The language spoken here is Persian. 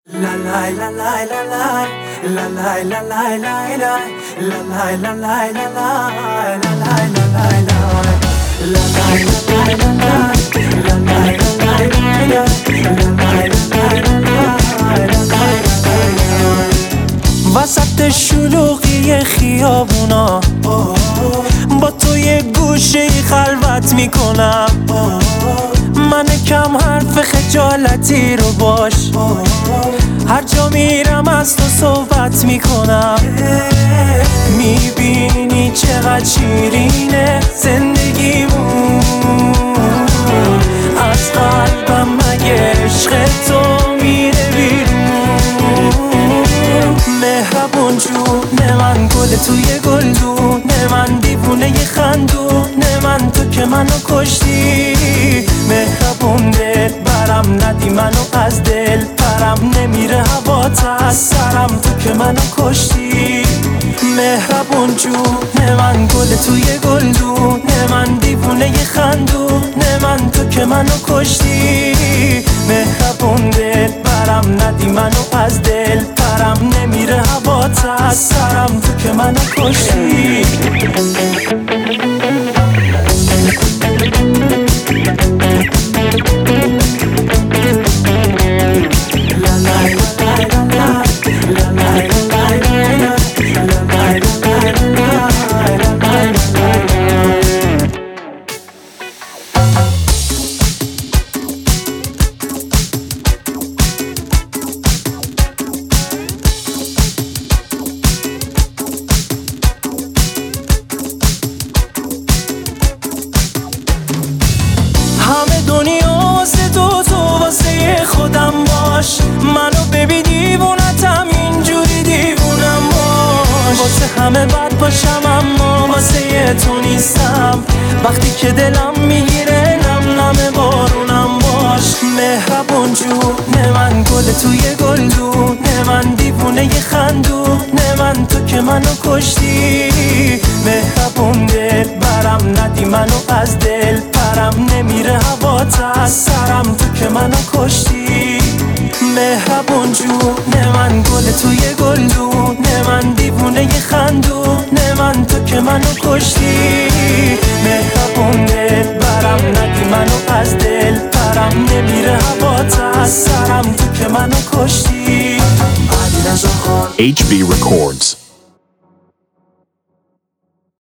وسط شلوغی خیابونا با تو یه گوشه خلوت میکنم. من کم حرف خجالتی رو باش، هر جا میرم از تو صحبت میکنم. میبینی چقدر شیرینه زندگیمون، از قلبم مگه عشق تو میره بیرون. مهربون جون من، گل توی گلدون من، دیوونه ی خندون من، تو که منو کشتی. مهربون دل برم ندی منو از دل پرم، نمیره هوات از سرم، تو که منو کشتی. مهربون جون من، گل توی گلدون من، دیوونه ی خندون من، تو که منو کشتی. مهربون دل برم ندی منو از دل پرم، نمیره هوات از سرم، تو که منو کشتی. خودم باش، منو ببین دیوونتم اینجوری دیوونم باش. واسه همه بد باشم اما واسه تو نیستم، وقتی که دلم میگیره نم نم بارونم باش. مهربون جون من، گل توی گلدون من، دیوونه ی خندون من، تو که منو کشتی. مهربون دل برم ندی منو از دل پرم، نمیره هوات از سرم، تو که منو کشتی. مهربون جون من، گل توی گلدون من، دیوونه ی خندون من، تو که منو کشتی. مهربون دل برم ندی منو از دل پرم، نمیره هوات از سرم، تو که منو کشتی. HB Records.